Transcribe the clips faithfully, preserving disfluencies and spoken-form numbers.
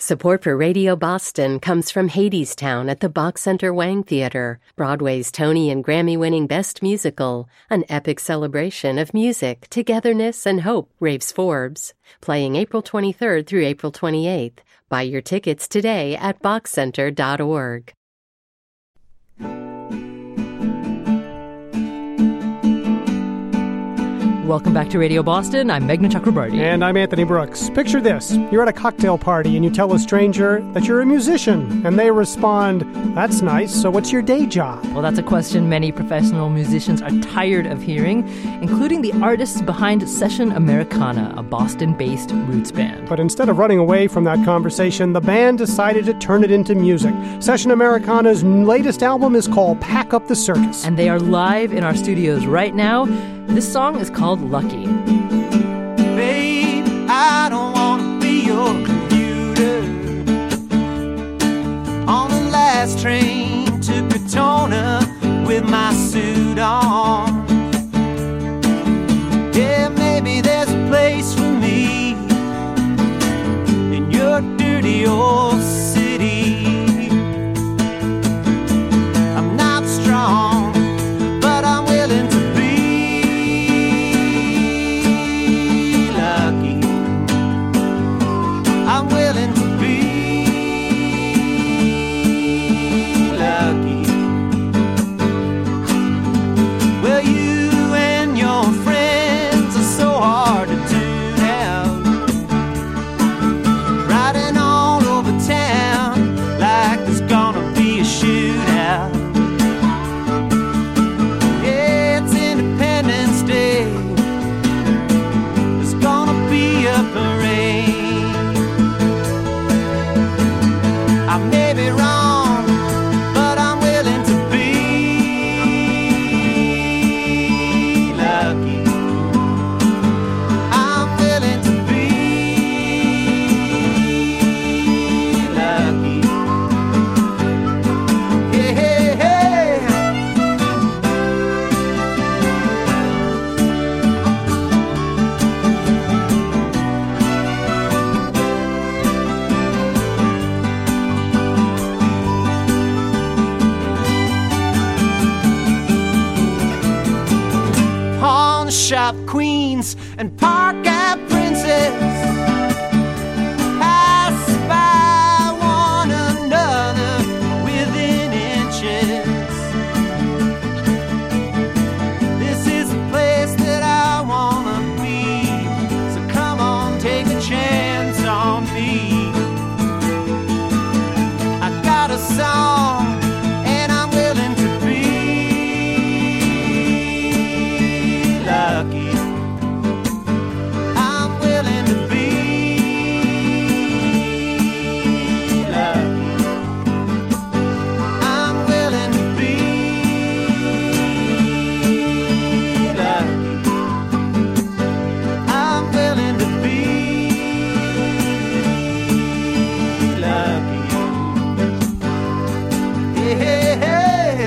Support for Radio Boston comes from Hadestown at the Bach Center Wang Theater, Broadway's Tony and Grammy-winning Best Musical, an epic celebration of music, togetherness, and hope, raves Forbes. Playing April twenty-third through April twenty-eighth. Buy your tickets today at bach center dot org. Welcome back to Radio Boston. I'm Meghna Chakrabarty. And I'm Anthony Brooks. Picture this. You're at a cocktail party and you tell a stranger that you're a musician. And they respond, "That's nice. So what's your day job?" Well, that's a question many professional musicians are tired of hearing, including the artists behind Session Americana, a Boston-based roots band. But instead of running away from that conversation, the band decided to turn it into music. Session Americana's latest album is called Pack Up the Circus. And they are live in our studios right now. This song is called Lucky. Babe, I don't want to be your computer. On the last train to Katona with my suit on. Yeah, maybe there's a place for me in your dirty old city. I'm not strong, but I'm willing to shop queens and park at Princess. Pass by one another within inches. This is the place that I wanna be. So come on, take a chance on me. I got a song and I'm willing to lucky. I'm willing to be lucky. I'm willing to be lucky. I'm willing to be lucky. Yeah, yeah, yeah.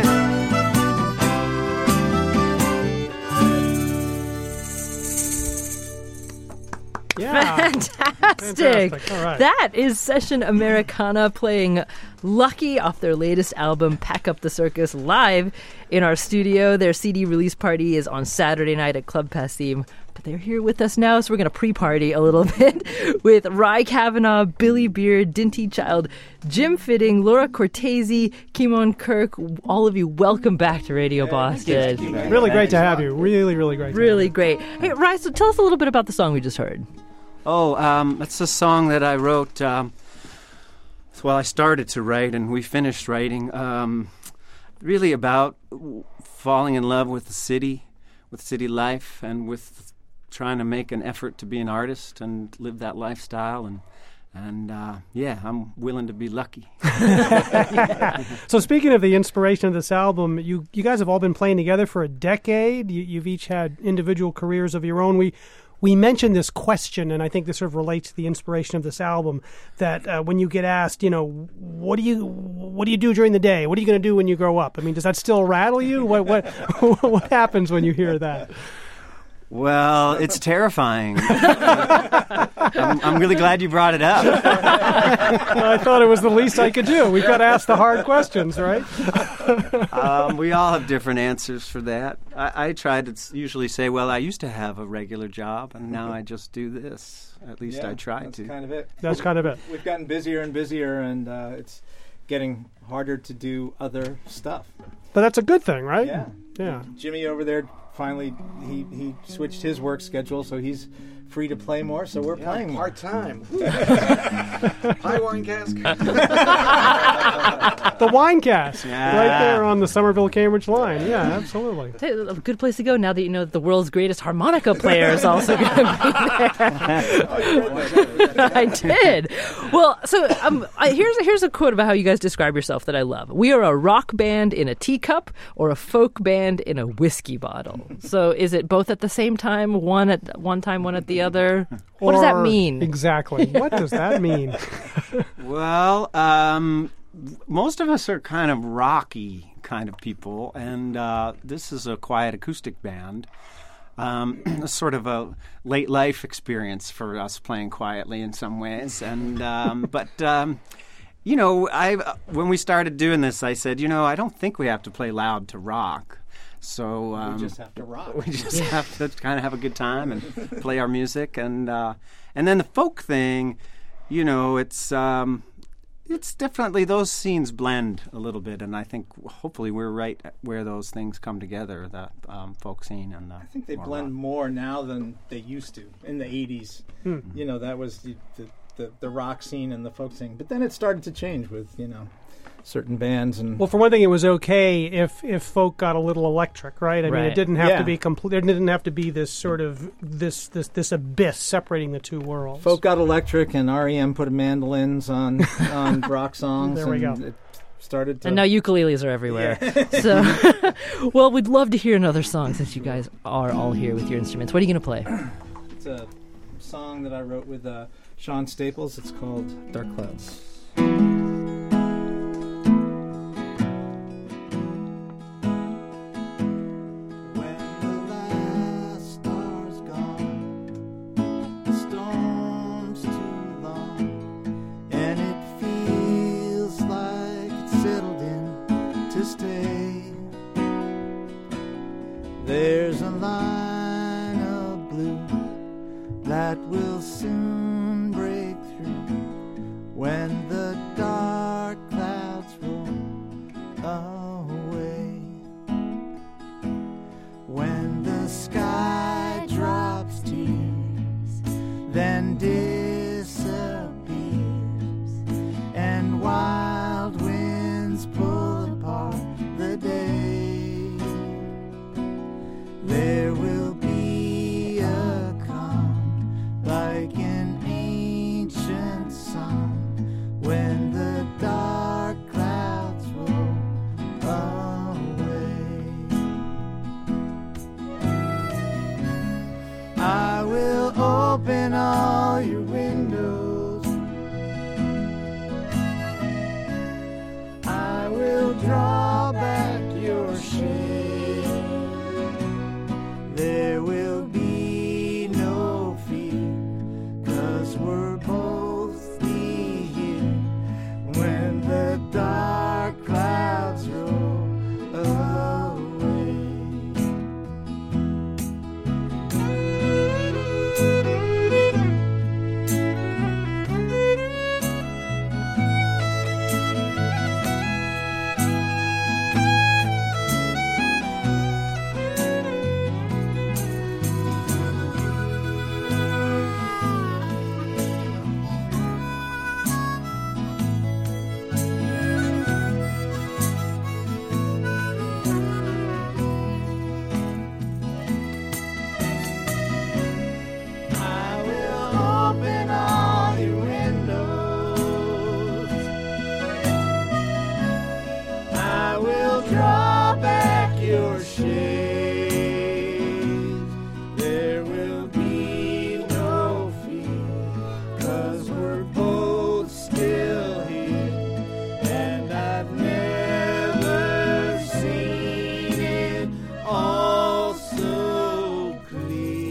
Yeah. Fantastic. Fantastic. All right. That is Session Americana playing Lucky off their latest album, Pack Up the Circus, live in our studio. Their C D release party is on Saturday night at Club Passim. But they're here with us now, so we're going to pre-party a little bit with Rye Kavanaugh, Billy Beard, Dinty Child, Jim Fitting, Laura Cortese, Kimon Kirk. All of you, welcome back to Radio Boston. Really great to have you. Really, really great. Really great. Hey, Rye, so tell us a little bit about the song we just heard. Oh, um, it's a song that I wrote, um, well, I started to write and we finished writing, um, really about falling in love with the city, with city life, and with trying to make an effort to be an artist and live that lifestyle. And, and uh, yeah, I'm willing to be lucky. Yeah. So speaking of the inspiration of this album, you, you guys have all been playing together for a decade. You, you've each had individual careers of your own. We We mentioned this question, and I think this sort of relates to the inspiration of this album, that uh, when you get asked, you know, what do you what do you do during the day? What are you going to do when you grow up? I mean, does that still rattle you? What what what happens when you hear that? Well, it's terrifying. I'm, I'm really glad you brought it up. I thought it was the least I could do. We've got to ask the hard questions, right? um, we all have different answers for that. I, I try to usually say, well, I used to have a regular job, and now I just do this. At least yeah, I try that's to. That's kind of it. That's kind of it. We've gotten busier and busier, and uh, it's getting harder to do other stuff. But that's a good thing, right? Yeah. Yeah. Jimmy over there, finally, he, he switched his work schedule, so he's free to play more, so we're yeah, playing more. Part-time. Hi, wine cask. The wine cask, Yeah. right there on the Somerville-Cambridge line. Yeah, absolutely. Hey, a good place to go now that you know that the world's greatest harmonica player is also going to be there. I did. Well, so um, I, here's here's a quote about how you guys describe yourself that I love. We are a rock band in a teacup or a folk band in a whiskey bottle. So is it both at the same time, one at one time, one at the other? What does that Or- mean? Exactly. What does that mean? Well, um, most of us are kind of rocky kind of people, and uh, this is a quiet acoustic band. Um, it's sort of a late life experience for us playing quietly in some ways, and um, but um, you know, I when we started doing this, I said, you know, I don't think we have to play loud to rock. So um, We just have to rock. we just have to kind of have a good time and play our music, and uh, and then the folk thing, you know, it's um, it's definitely those scenes blend a little bit, and I think hopefully we're right at where those things come together, the um, folk scene and the. I think they more blend rock. more now than they used to in the eighties. Hmm. You know, that was the, the, the, the rock scene and the folk scene. But then it started to change with, you know, certain bands. And Well, for one thing, it was okay if if folk got a little electric, right? I mean, it Right. didn't have Yeah. to be complete. There didn't have to be this sort of this this this abyss separating the two worlds. folk got electric, and R E M put mandolins on on rock songs. There we and go. It started to. And now ukuleles are everywhere. So, well, we'd love to hear another song since you guys are all here with your instruments. What are you going to play? It's a song that I wrote with uh, Sean Staples. It's called Dark Clouds. When the last star's gone, the storm's too long, and it feels like it's settled in to stay. There's a line of blue that will soon break through when the dark clouds roll away. When the sky drops tears, then disappears, and wild winds pull apart the day, there will be a calm like an ancient song when the dark clouds roll away. I will open all your windows. I will draw back your shade. There will be no fear, 'cause we're both be here when the dark clouds roll away. I will open all your windows. I will draw back your shade. There will be no fear, 'cause we're both still here, and I've never seen it all so clear.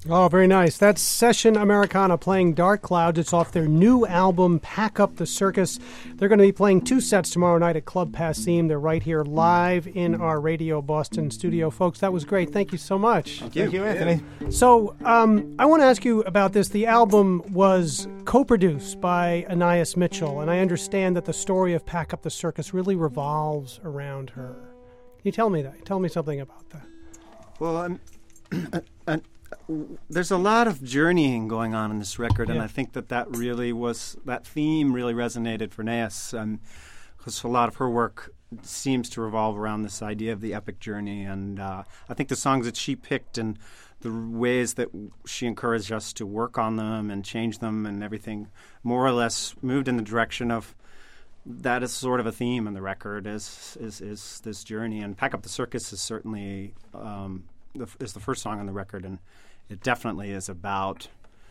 Oh, very nice. That's Session Americana playing Dark Clouds. It's off their new album, Pack Up the Circus. They're going to be playing two sets tomorrow night at Club Passim. They're right here live in our Radio Boston studio. Folks, that was great. Thank you so much. Thank you, Thank you Anthony. So um, I want to ask you about this. The album was co-produced by Anais Mitchell, and I understand that the story of Pack Up the Circus really revolves around her. Can you tell me that? Tell me something about that. Well, I'm... uh, uh, there's a lot of journeying going on in this record, and yeah. I think that that really was that theme really resonated for Anais, um, because a lot of her work seems to revolve around this idea of the epic journey, and uh, I think the songs that she picked and the ways that she encouraged us to work on them and change them and everything more or less moved in the direction of that is sort of a theme in the record is is, is this journey, and Pack Up the Circus is certainly um, the, is the first song on the record, and it definitely is about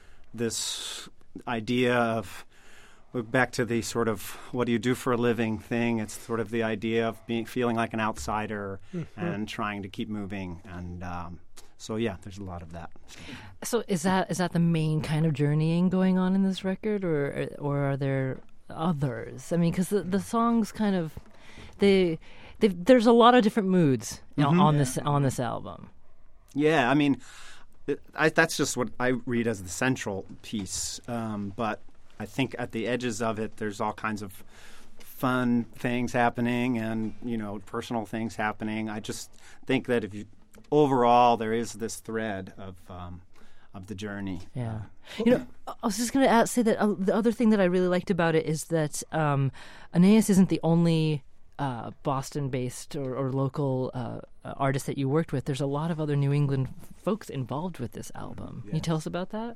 this idea of back to the sort of what do you do for a living thing. It's sort of the idea of being feeling like an outsider mm-hmm. and trying to keep moving, and um, so yeah, there's a lot of that. So is that is that the main kind of journeying going on in this record, or or are there others? I mean, because the, the songs kind of they there's a lot of different moods mm-hmm. on yeah. this on this album. Yeah, I mean. I, that's just what I read as the central piece, um, but I think at the edges of it, there's all kinds of fun things happening, and you know, personal things happening. I just think that if you overall, there is this thread of um, of the journey. Yeah, you know, I was just going to say that uh, the other thing that I really liked about it is that um, Anais isn't the only Uh, Boston-based or, or local uh, artists that you worked with. There's a lot of other New England folks involved with this album. Yes. Can you tell us about that?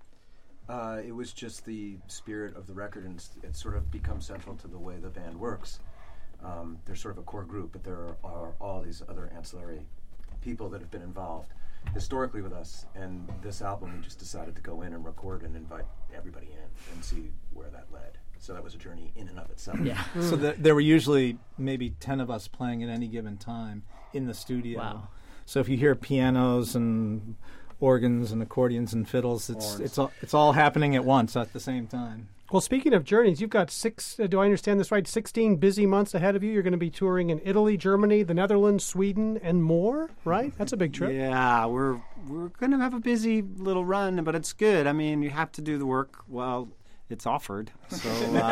Uh, it was just the spirit of the record, and it's, it's sort of become central to the way the band works. Um, there's sort of a core group, but there are, are all these other ancillary people that have been involved historically with us. And this album, we just decided to go in and record and invite everybody in and see where that led. So that was a journey in and of itself. Yeah. So the, there were usually maybe ten of us playing at any given time in the studio. Wow. So if you hear pianos and organs and accordions and fiddles, it's it's all, it's all happening at once at the same time. Well, speaking of journeys, you've got six, uh, do I understand this right, sixteen busy months ahead of you. You're going to be touring in Italy, Germany, the Netherlands, Sweden, and more, right? That's a big trip. Yeah, we're we're going to have a busy little run, but it's good. I mean, you have to do the work while it's offered. So,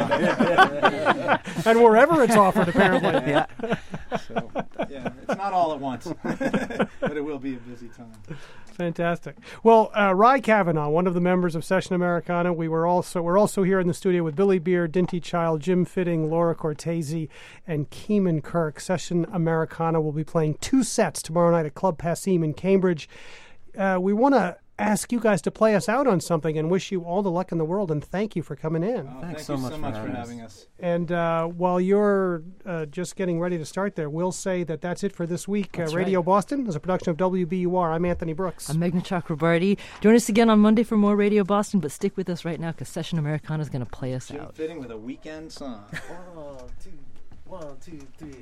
uh, and wherever it's offered, apparently. Yeah. So, yeah, it's not all at once, but it will be a busy time. Fantastic. Well, uh, Ry Kavanaugh, one of the members of Session Americana, we were also we're also here in the studio with Billy Beard, Dinty Child, Jim Fitting, Laura Cortese, and Keeman Kirk. Session Americana will be playing two sets tomorrow night at Club Passim in Cambridge. Uh, we want to ask you guys to play us out on something and wish you all the luck in the world, and thank you for coming in. Oh, Thanks thank so you much so for much having for us. having us. And uh, while you're uh, just getting ready to start there, we'll say that that's it for this week. Uh, Radio right. Boston is a production of W B U R. I'm Anthony Brooks. I'm Meghna Chakrabarty. Join us again on Monday for more Radio Boston, but stick with us right now because Session Americana is going to play us Jim out. Fitting with a weekend song. One, two, one, two, three.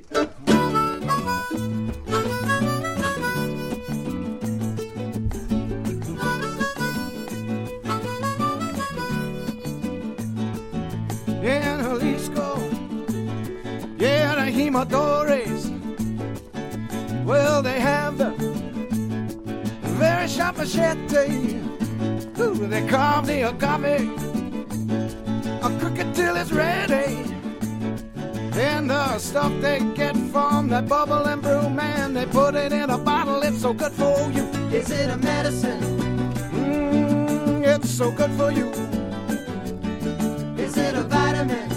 In Jalisco, yeah, the Jimadores, well, they have the very sharp machete. Ooh, they carve the agave, a cook it till it's ready. And the stuff they get from that bubble and brew, man, they put it in a bottle, it's so good for you. Is it a medicine? Mmm, it's so good for you. Is it a vitamin?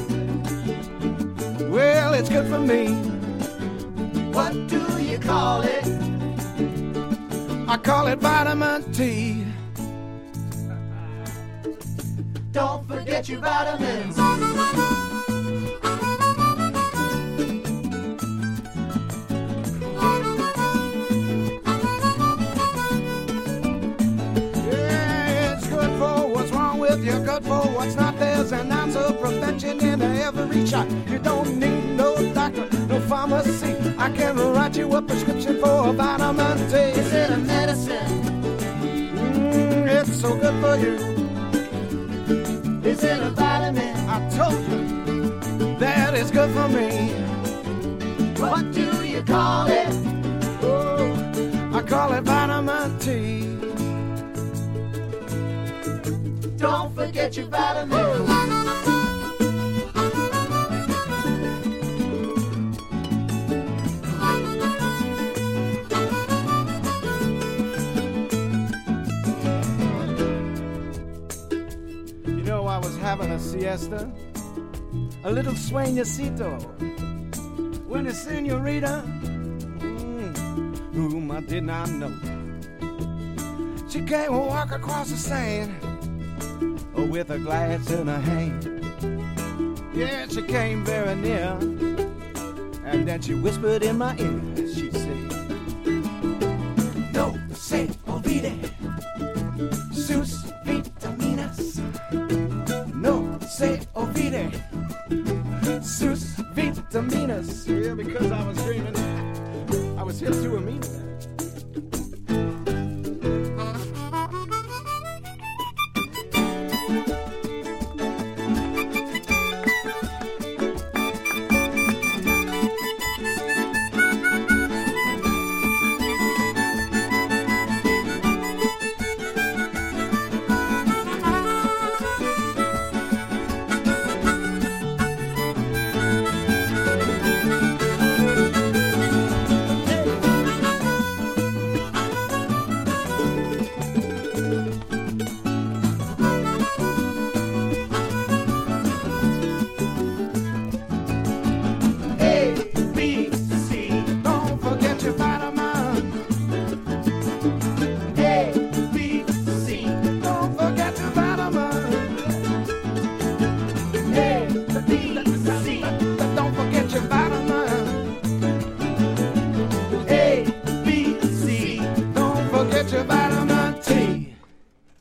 Well, it's good for me. What do you call it? I call it vitamin T. Don't forget your vitamins. You're good for what's not. There's an ounce of prevention in every shot. You don't need no doctor, no pharmacy. I can write you a prescription for vitamin T. Is it a medicine? Mm. so good for you. Is it a vitamin? I told you that it's good for me. What do you call it? Oh, I call it vitamin T. Don't forget your vitamins. You know, I was having a siesta, a little sueñecito, when the senorita, mm, whom I did not know, she came and walked across the sand, oh, with a glass in her hand. Yeah, she came very near, and then she whispered in my ear. She said, "No, say